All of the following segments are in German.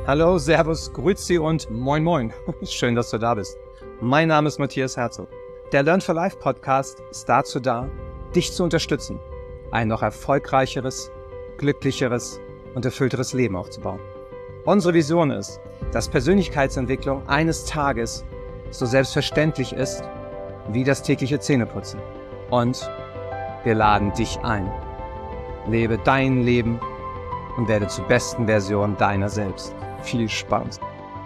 Hallo, Servus, Grüezi und Moin Moin. Schön, dass du da bist. Mein Name ist Matthias Herzog. Der Learn for Life Podcast ist dazu da, dich zu unterstützen, ein noch erfolgreicheres, glücklicheres und erfüllteres Leben aufzubauen. Unsere Vision ist, dass Persönlichkeitsentwicklung eines Tages so selbstverständlich ist wie das tägliche Zähneputzen. Und wir laden dich ein. Lebe dein Leben und werde zur besten Version deiner selbst. Viel Spaß.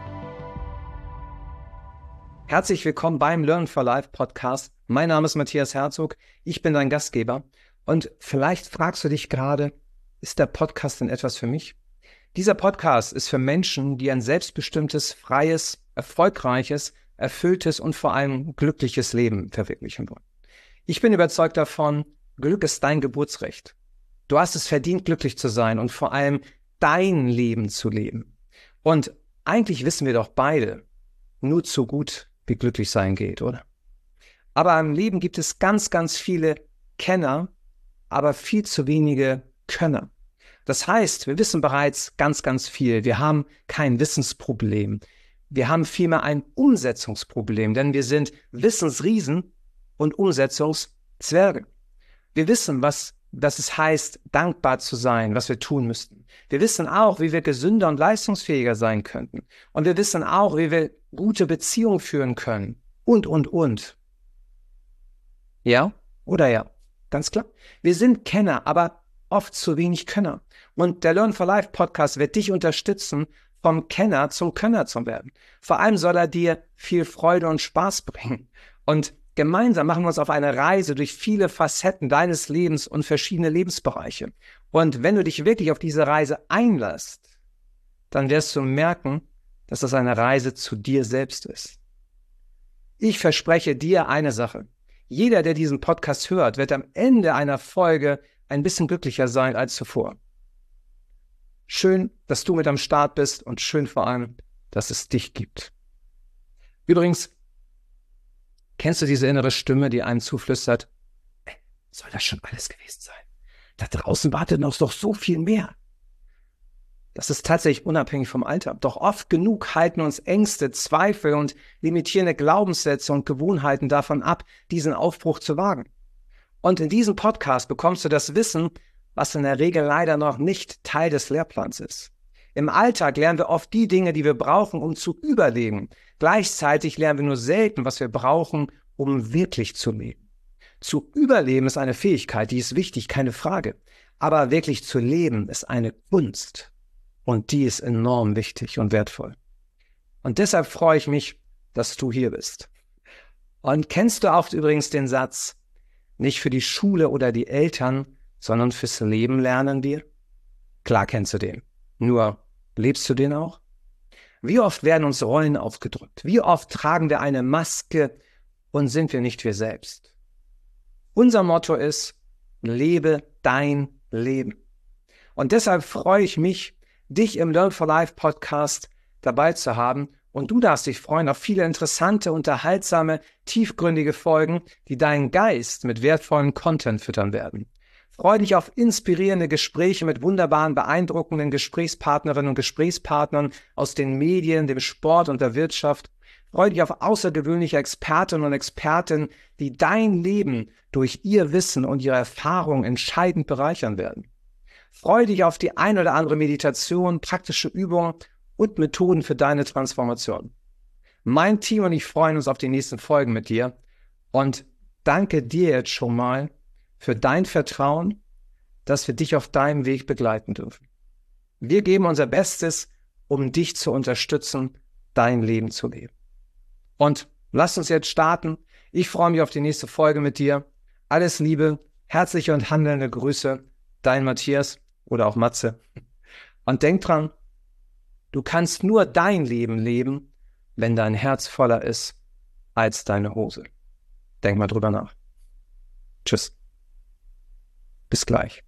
Herzlich willkommen beim Learn for Life Podcast. Mein Name ist Matthias Herzog. Ich bin dein Gastgeber. Und vielleicht fragst du dich gerade, ist der Podcast denn etwas für mich? Dieser Podcast ist für Menschen, die ein selbstbestimmtes, freies, erfolgreiches, erfülltes und vor allem glückliches Leben verwirklichen wollen. Ich bin überzeugt davon, Glück ist dein Geburtsrecht. Du hast es verdient, glücklich zu sein und vor allem dein Leben zu leben. Und eigentlich wissen wir doch beide nur zu gut, wie glücklich sein geht, oder? Aber im Leben gibt es ganz, ganz viele Kenner, aber viel zu wenige Könner. Das heißt, wir wissen bereits ganz, ganz viel. Wir haben kein Wissensproblem. Wir haben vielmehr ein Umsetzungsproblem, denn wir sind Wissensriesen und Umsetzungszwerge. Wir wissen, was es heißt, dankbar zu sein, was wir tun müssten. Wir wissen auch, wie wir gesünder und leistungsfähiger sein könnten. Und wir wissen auch, wie wir gute Beziehungen führen können. Und. Ja oder ja? Ganz klar. Wir sind Kenner, aber oft zu wenig Könner. Und der Learn for Life Podcast wird dich unterstützen, vom Kenner zum Könner zu werden. Vor allem soll er dir viel Freude und Spaß bringen. Und gemeinsam machen wir uns auf eine Reise durch viele Facetten deines Lebens und verschiedene Lebensbereiche. Und wenn du dich wirklich auf diese Reise einlässt, dann wirst du merken, dass das eine Reise zu dir selbst ist. Ich verspreche dir eine Sache. Jeder, der diesen Podcast hört, wird am Ende einer Folge ein bisschen glücklicher sein als zuvor. Schön, dass du mit am Start bist und schön vor allem, dass es dich gibt. Übrigens, kennst du diese innere Stimme, die einem zuflüstert, soll das schon alles gewesen sein? Da draußen wartet noch doch so viel mehr. Das ist tatsächlich unabhängig vom Alter. Doch oft genug halten uns Ängste, Zweifel und limitierende Glaubenssätze und Gewohnheiten davon ab, diesen Aufbruch zu wagen. Und in diesem Podcast bekommst du das Wissen, was in der Regel leider noch nicht Teil des Lehrplans ist. Im Alltag lernen wir oft die Dinge, die wir brauchen, um zu überleben. Gleichzeitig lernen wir nur selten, was wir brauchen, um wirklich zu leben. Zu überleben ist eine Fähigkeit, die ist wichtig, keine Frage. Aber wirklich zu leben ist eine Kunst. Und die ist enorm wichtig und wertvoll. Und deshalb freue ich mich, dass du hier bist. Und kennst du auch übrigens den Satz, nicht für die Schule oder die Eltern, sondern fürs Leben lernen wir? Klar kennst du den. Nur, lebst du den auch? Wie oft werden uns Rollen aufgedrückt? Wie oft tragen wir eine Maske und sind wir nicht wir selbst? Unser Motto ist, lebe dein Leben. Und deshalb freue ich mich, dich im Learn for Life Podcast dabei zu haben. Und du darfst dich freuen auf viele interessante, unterhaltsame, tiefgründige Folgen, die deinen Geist mit wertvollem Content füttern werden. Freue dich auf inspirierende Gespräche mit wunderbaren, beeindruckenden Gesprächspartnerinnen und Gesprächspartnern aus den Medien, dem Sport und der Wirtschaft. Freue dich auf außergewöhnliche Expertinnen und Experten, die dein Leben durch ihr Wissen und ihre Erfahrung entscheidend bereichern werden. Freue dich auf die ein oder andere Meditation, praktische Übungen und Methoden für deine Transformation. Mein Team und ich freuen uns auf die nächsten Folgen mit dir und danke dir jetzt schon mal für dein Vertrauen, dass wir dich auf deinem Weg begleiten dürfen. Wir geben unser Bestes, um dich zu unterstützen, dein Leben zu leben. Und lass uns jetzt starten. Ich freue mich auf die nächste Folge mit dir. Alles Liebe, herzliche und handelnde Grüße, dein Matthias oder auch Matze. Und denk dran, du kannst nur dein Leben leben, wenn dein Herz voller ist als deine Hose. Denk mal drüber nach. Tschüss. Bis gleich.